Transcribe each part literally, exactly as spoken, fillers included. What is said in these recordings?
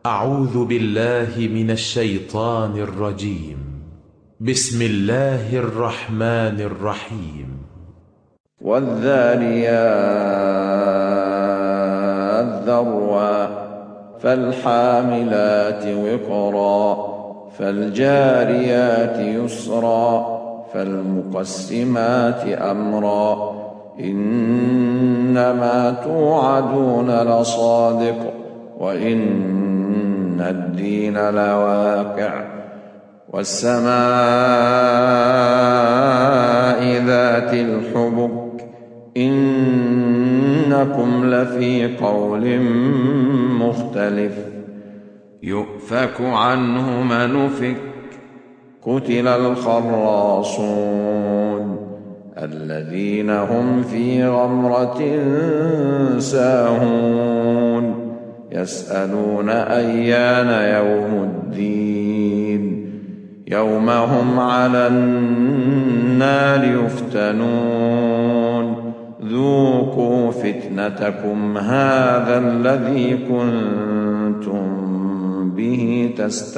أعوذ بالله من الشيطان الرجيم. بسم الله الرحمن الرحيم. والذاريات ذروا فالحاملات وقرا فالجاريات يسرا فالمقسمات أمرا إنما توعدون لصادق وإن الدين لواقع والسماء ذات الحبك إنكم لفي قول مختلف يؤفك عنه من أفك قتل الخراصون الذين هم في غمرة ساهون يسألون أيان يوم الدين يوم هم على النار يفتنون ذوقوا فتنتكم هذا الذي كنتم به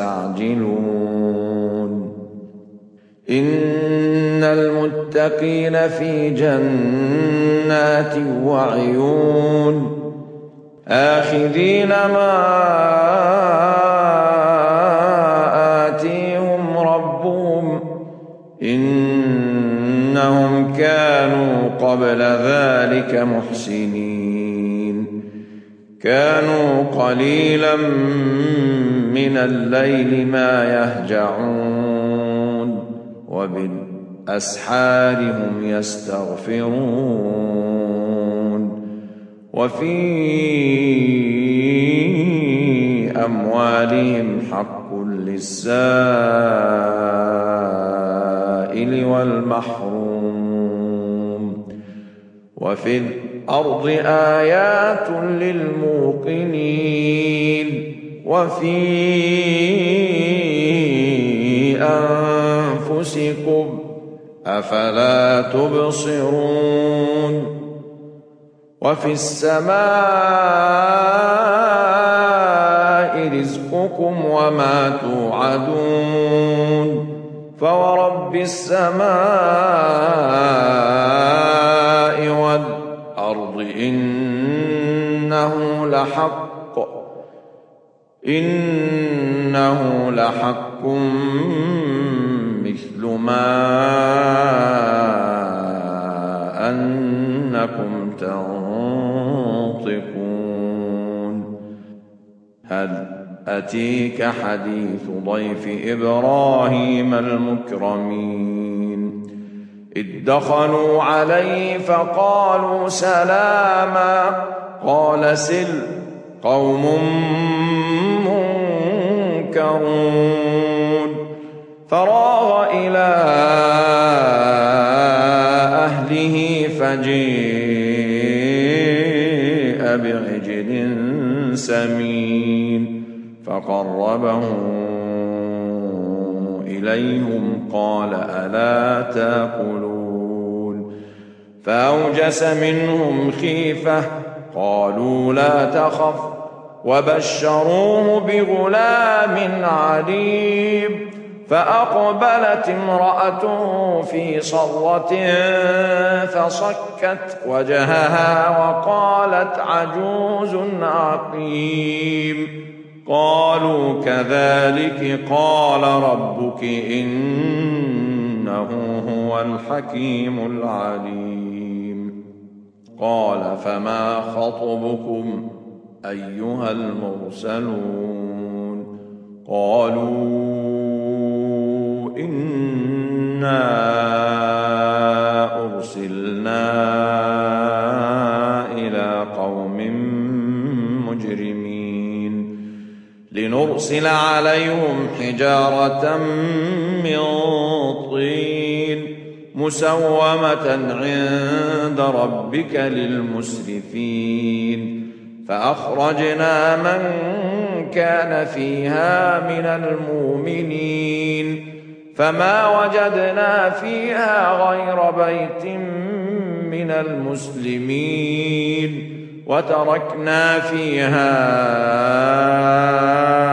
تستعجلون إن المتقين في جنات وعيون آخذين ما آتيهم ربهم إنهم كانوا قبل ذلك محسنين كانوا قليلا من الليل ما يهجعون وبالأسحار هم يستغفرون وفي أموالهم حق للسائل والمحروم وفي الأرض آيات للموقنين وفي أنفسكم أفلا تبصرون وفي السماء رزقكم وما توعدون فورب السماء والأرض إنه لحق إنه لحق مثل ما أنكم تنطقون هل أتيك حديث ضيف إبراهيم المكرمين إذ دخلوا عليه فقالوا سلاما قال سل قوم منكرون فراغ إلى أهله فجيء بعجل سمين فقربه إليهم قال ألا تأكلون فأوجس منهم خيفة قالوا لا تخف وبشروه بغلام عليم فأقبلت امرأته في صرة فصكت وجهها وقالت عجوز عقيم قالوا كذلك قال ربك إنه هو الحكيم العليم قال فما خطبكم أيها المرسلون قالوا إنا أرسلنا إلى قوم مجرمين لنرسل عليهم حجارة من طين مسومة عند ربك للمسرفين فأخرجنا من كان فيها من المؤمنين فما وجدنا فيها غير بيت من المسلمين وتركنا فيها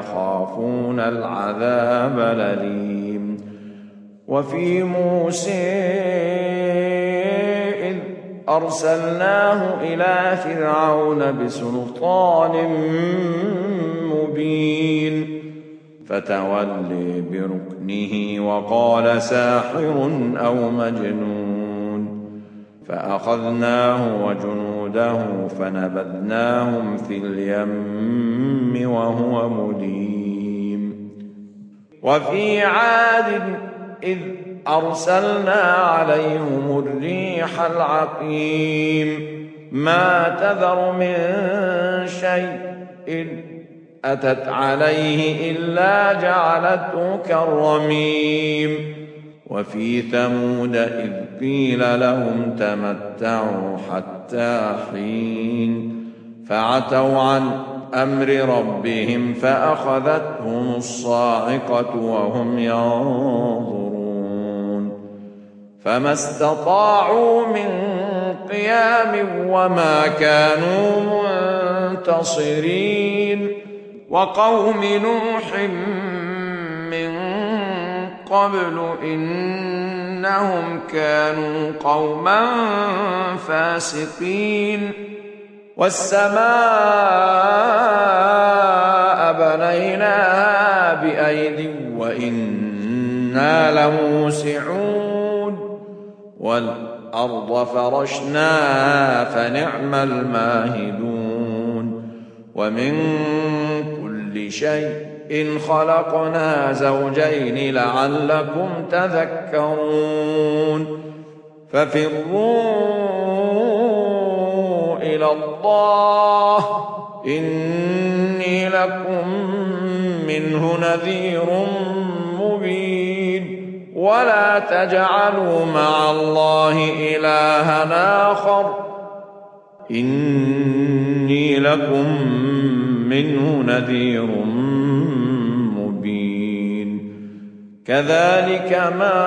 يخافون العذاب الأليم. وفي موسى إذ أرسلناه إلى فرعون بسلطان مبين فتولي بركنه وقال ساحر أو مجنون، فأخذناه وجنوده فنبذناهم في اليم وهو مليم. وفي عاد إذ أرسلنا عليهم الريح العقيم ما تذر من شيء أتت عليه إلا جعلته كالرميم. وفي ثمود إذ قيل لهم تمتعوا حتى حين فعتوا عن أمر ربهم فأخذتهم الصاعقة وهم ينظرون، فما استطاعوا من قيام وما كانوا منتصرين. وقوم نوح من قبل إنهم كانوا قوما فاسقين. والسماء بنيناها بأيد وإنا لموسعون، والأرض فرشناها فنعم الماهدون. ومن كل شيء إن خلقنا زوجين لعلكم تذكرون. ففروا إلى الله إني لكم منه نذير مبين. ولا تجعلوا مع الله إلها آخر إني لكم منه نذير مبين. كذلك ما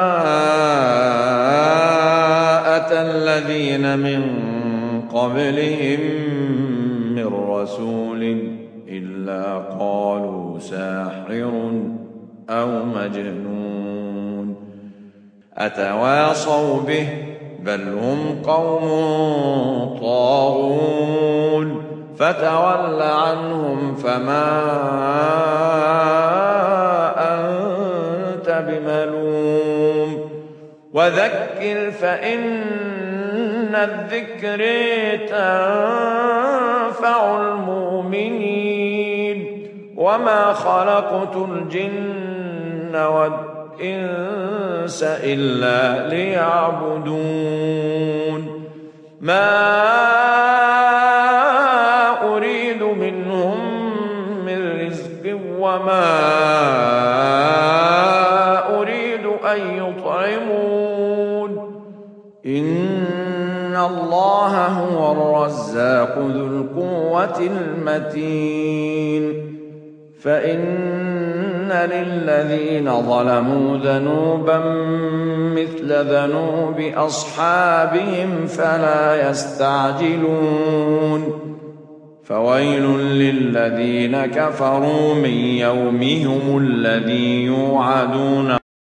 أتى الذين من قبلهم من رسول إلا قالوا ساحر أو مجنون أتواصوا به بل هم قوم طاغون. فتول عنهم فما أنت بملوم وذكر فإن الذكر تنفع المؤمنين. وما خلقت الجن والإنس إلا ليعبدون. ما أريد منهم من رزق وما أريد أن يطعمون إن الله هو الرزاق ذو القوة المتين. فإن للذين ظلموا ذنوبا مثل ذنوب أصحابهم فلا يستعجلون. فويل للذين كفروا من يومهم الذي يوعدون